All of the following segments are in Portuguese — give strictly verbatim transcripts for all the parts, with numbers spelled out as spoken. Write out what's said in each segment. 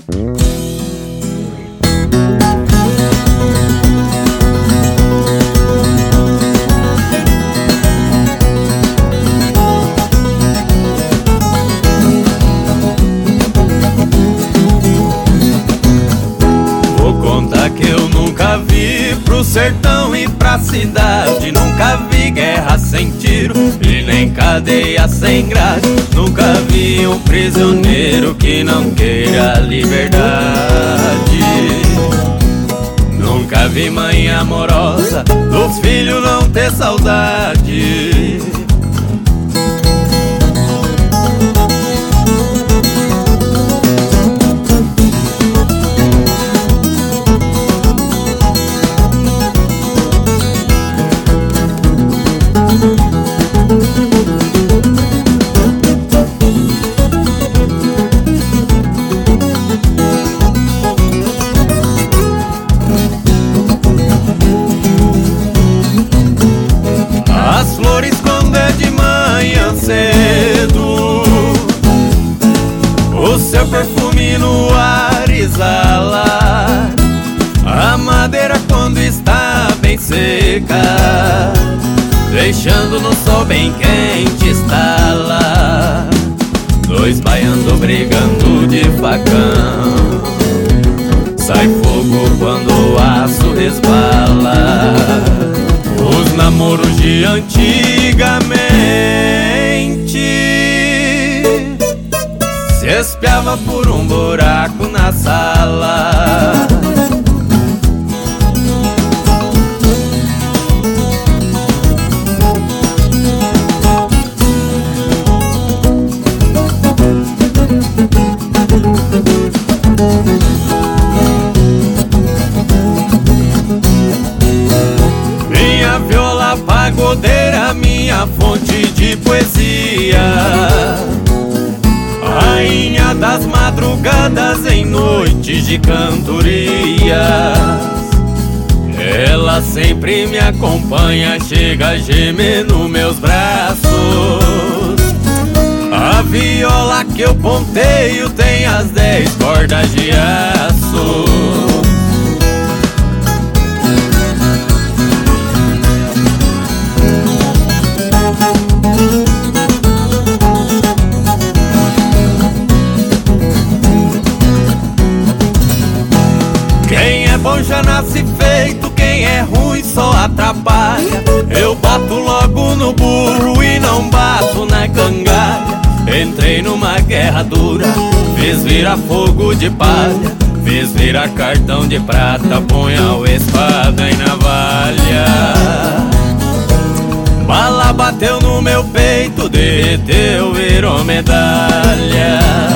Que eu nunca vi pro sertão e pra cidade. Nunca vi guerra sem tiro e nem cadeia sem grade. Nunca vi um prisioneiro que não queira liberdade. Nunca vi mãe amorosa dos filhos não ter saudade. As flores quando é de manhã cedo, o seu perfume no ar exala. A madeira quando está bem seca, deixando no sol bem quente estala. Dois baianos brigando de facão, sai fogo quando o aço resbala. Os namoros de antigamente se espiava por um buraco na sala. Minha viola pagodeira, minha fonte de poesia, rainha das madrugadas em noites de cantorias. Ela sempre me acompanha, chega a gemer nos meus braços. A viola que eu ponteio tem as dez cordas de aço. Quem é bom já nasce feito, quem é ruim só atrapalha. Eu bato logo no burro e não bato na cangalha. Entrei numa guerra dura, fiz virar fogo de palha, fiz virar cartão de prata, punhal, espada e navalha. Bala bateu no meu peito, derreteu, virou medalha.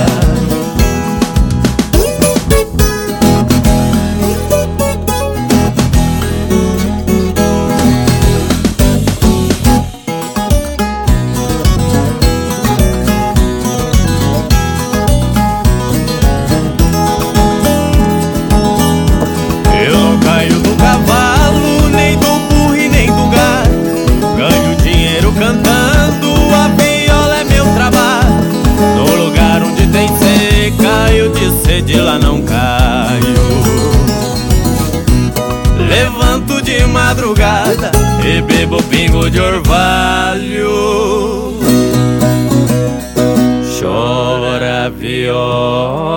Cantando, a viola é meu trabalho. No lugar onde tem seca, eu de sede lá não caio. Levanto de madrugada e bebo pingo de orvalho. Chora viola.